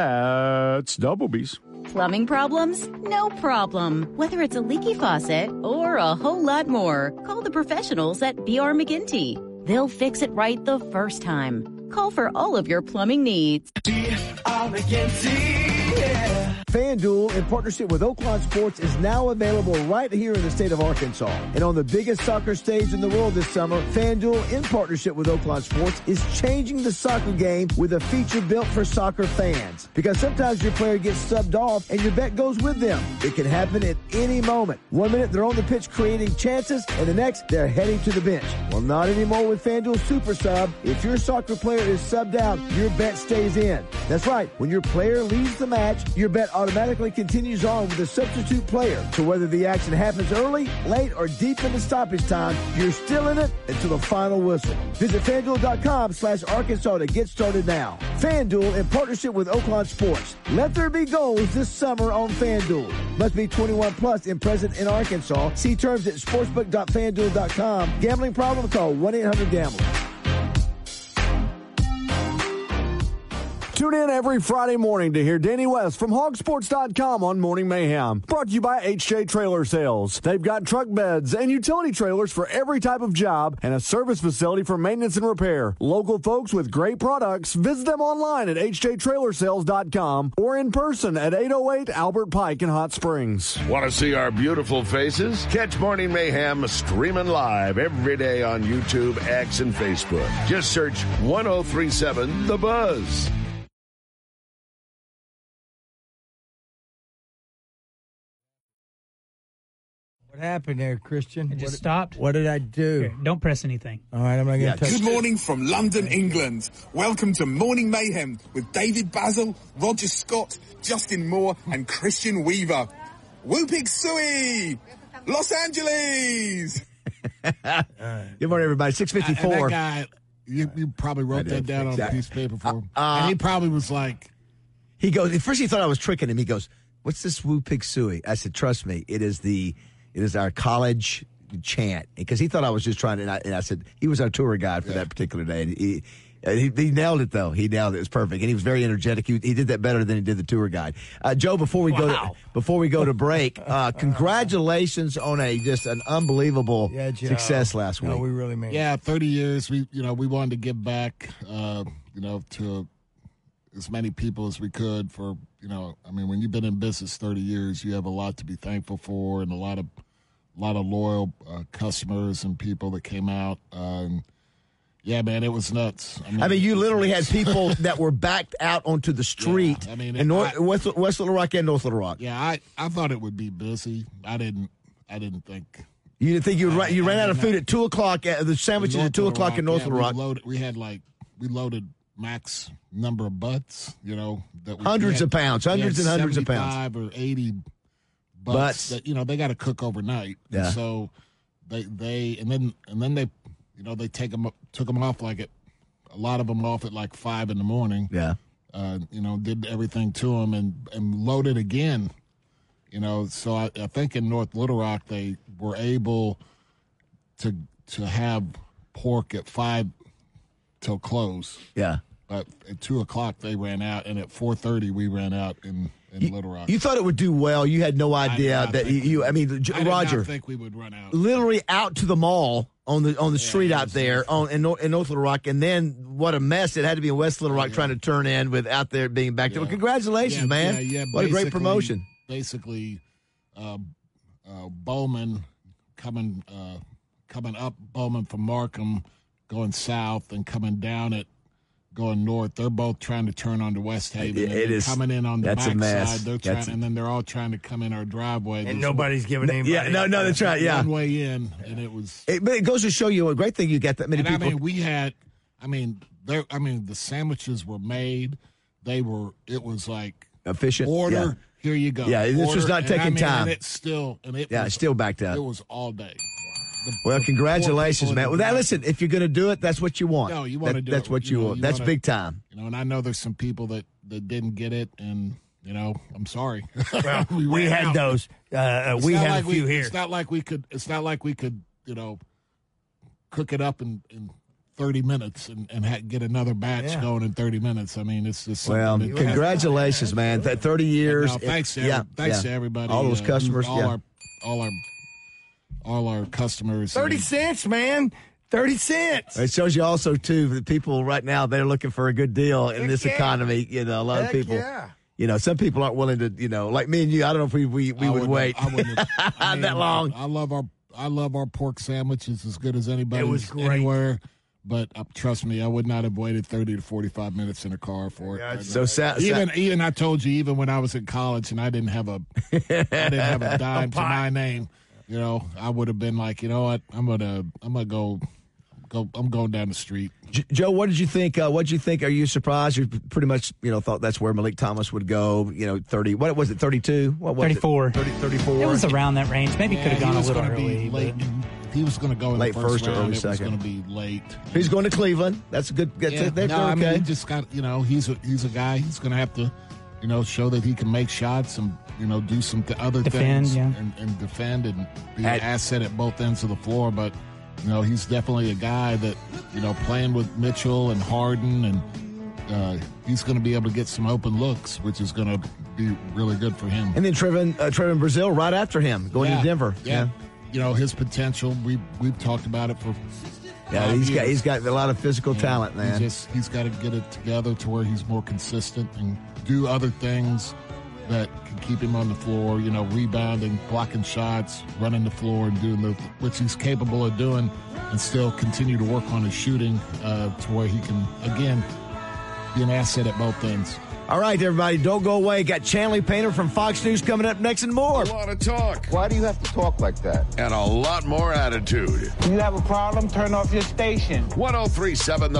That's Doublebee's. Plumbing problems? No problem. Whether it's a leaky faucet or a whole lot more, call the professionals at B.R. McGinty. They'll fix it right the first time. Call for all of your plumbing needs. B.R. McGinty, yeah. FanDuel, in partnership with Oaklawn Sports, is now available right here in the state of Arkansas. And on the biggest soccer stage in the world this summer, FanDuel, in partnership with Oaklawn Sports, is changing the soccer game with a feature built for soccer fans. Because sometimes your player gets subbed off and your bet goes with them. It can happen at any moment. 1 minute they're on the pitch creating chances, and the next they're heading to the bench. Well, not anymore with FanDuel Super Sub. If your soccer player is subbed out, your bet stays in. That's right. When your player leaves the match, your bet automatically continues on with a substitute player. So whether the action happens early, late, or deep into stoppage time, you're still in it until the final whistle. Visit FanDuel.com/Arkansas to get started now. FanDuel, in partnership with Oaklawn Sports. Let there be goals this summer on FanDuel. Must be 21 plus and present in Arkansas. See terms at sportsbook.fanduel.com. Gambling problem? Call 1-800-GAMBLER. Tune in every Friday morning to hear Danny West from hogsports.com on Morning Mayhem. Brought to you by HJ Trailer Sales. They've got truck beds and utility trailers for every type of job and a service facility for maintenance and repair. Local folks with great products. Visit them online at hjtrailersales.com or in person at 808 Albert Pike in Hot Springs. Want to see our beautiful faces? Catch Morning Mayhem streaming live every day on YouTube, X, and Facebook. Just search 1037 The Buzz. What happened there, Christian? It just stopped. What did I do? Here, don't press anything. All right, I'm not going to touch it. Good morning from London, England. Welcome to Morning Mayhem with David Basil, Roger Scott, Justin Moore, and Christian Weaver. Woo Pig Suey! Los Angeles! Good morning, everybody. 6:54. That guy, you probably wrote that down on a piece of paper for him. And he probably was like... He goes, at first he thought I was tricking him. He goes, what's this Woo Pig Suey? I said, trust me, it is our college chant. Because he thought I was just trying to, and I said, he was our tour guide for that particular day. He nailed it, though. He nailed it. It was perfect. And he was very energetic. He did that better than he did the tour guide. Joe, before we go to break, congratulations on just an unbelievable success last week. No, we really mean it. Yeah, 30 years. We wanted to give back, to as many people as we could for, when you've been in business 30 years, you have a lot to be thankful for and a lot of loyal customers and people that came out. Yeah, man, it was nuts. I mean, you literally had people that were backed out onto the street in West Little Rock and North Little Rock. Yeah, I thought it would be busy. I didn't think. You didn't think you ran out of food at 2 o'clock. The sandwiches at 2 o'clock in North Little Rock. We loaded max number of butts. That hundreds of pounds, hundreds and hundreds of pounds, 75 or 80 butts. That, they got to cook overnight. Yeah. And so they took them off a lot of them off at like 5 in the morning. Yeah. Did everything to them and loaded again. So I think in North Little Rock they were able to have pork at 5 till close. Yeah. But at 2 o'clock they ran out, and at 4:30 we ran out in Little Rock. You thought it would do well. You had no idea that Roger. I did not think we would run out. Literally out to the mall on the street out there in North Little Rock, and then what a mess it had to be in West Little Rock trying to turn in with out there being back there. Well, congratulations, man! Yeah, what a great promotion. Basically, Bowman coming up Bowman from Markham, going south, and coming down it, going north. They're both trying to turn onto West Haven. It is coming in on the backside. They're trying, and then they're all trying to come in our driveway. And nobody's giving anybody. Yeah, no, that's right. Yeah, one way in, and it was. But it goes to show you a great thing. You got that many people. The sandwiches were made. It was like efficient. Order. Yeah. Here you go. Yeah, this was not taking time. And it's still. It's still backed up. It was all day. Well, congratulations, man. Well, listen, if you're going to do it, that's what you want. No, you want to do that's it. What you want. That's big time. And I know there's some people that didn't get it, and I'm sorry. Well, we had those. We had a few here. It's not like we could. Cook it up in 30 minutes and get another batch going in 30 minutes. I mean, it's just. Well, congratulations, man. 30 years. No, thanks to everybody. All those customers. All our customers. 30 cents, man. 30 cents. It shows you also, too, that people right now, they're looking for a good deal in this economy. A lot of people. Yeah. Some people aren't willing to, like me and you, I don't know if we would wait that long. I love our pork sandwiches as good as anybody. It was great. Anywhere. But trust me, I would not have waited 30 to 45 minutes in a car for it. So even I told you, even when I was in college and I didn't have a dime to my name, I would have been like, you know what, I'm going down the street. Joe, what did you think? What did you think? Are you surprised? You pretty much, thought that's where Malik Thomas would go. 30. What was it? 32? What was 34. It? 34. It was around that range. Maybe could have gone a little early. Late. He was going to go in late the first round. or early it second. It was going to be late. He's going to Cleveland. That's a good. Okay. He just got. He's a guy. He's going to have to, show that he can make shots and do some other things and defend and be an asset at both ends of the floor. But he's definitely a guy that playing with Mitchell and Harden, and he's going to be able to get some open looks, which is going to be really good for him. And then Trevin Brazile right after him going to Denver. Yeah. His potential. We've talked about it for. Yeah, he's got a lot of physical talent, man. He's got to get it together to where he's more consistent and do other things that can keep him on the floor. Rebounding, blocking shots, running the floor, and doing which he's capable of doing, and still continue to work on his shooting to where he can again be an asset at both ends. All right, everybody, don't go away. Got Chanley Painter from Fox News coming up next and more. A lot of talk. Why do you have to talk like that? And a lot more attitude. You have a problem? Turn off your station. 103.7 The